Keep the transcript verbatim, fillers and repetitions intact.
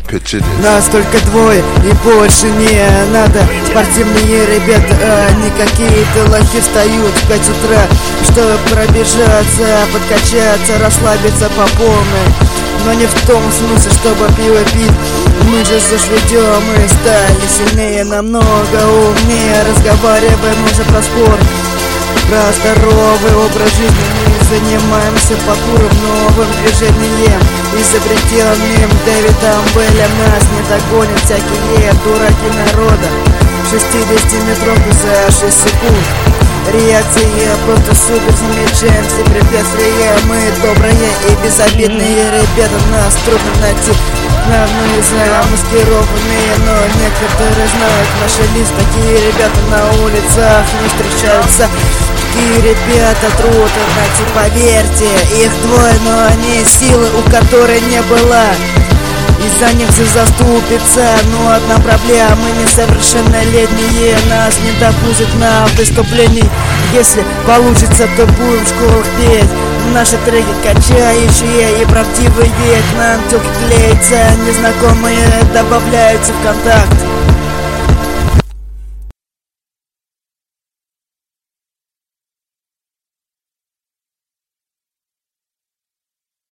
Нас только двое и больше не надо. Спортивные ребята, а не какие-то лохи, встают в пять утра, чтобы пробежаться, подкачаться, расслабиться по полной. Но не в том смысле, чтобы пиво пить. Мы же зашведем и стали сильнее, намного умнее. Разговариваем уже про спорт, про здоровый образ жизни. Мы занимаемся паркуром, новым движением, изобретенным Дэвидом Беллем. Нас не догонят всякие дураки народа. шестидесятиметровку за шесть секунд. Реакция просто супер, замечаем все препятствия. Мы добрые и безобидные ребята, нас трудно найти. Мы замаскированные, но некоторые знают наши лица. Такие ребята на улицах не встречаются. Такие ребята трудно найти, поверьте. Их двое, но они силы, у которой не было. Из-за них все заступится, но одна проблема: мы несовершеннолетние, нас не допустят на выступлений. Если получится, то будем в школах петь наши треки качающие и правдивые. К нам тёлки клеятся, незнакомые добавляются в контакт.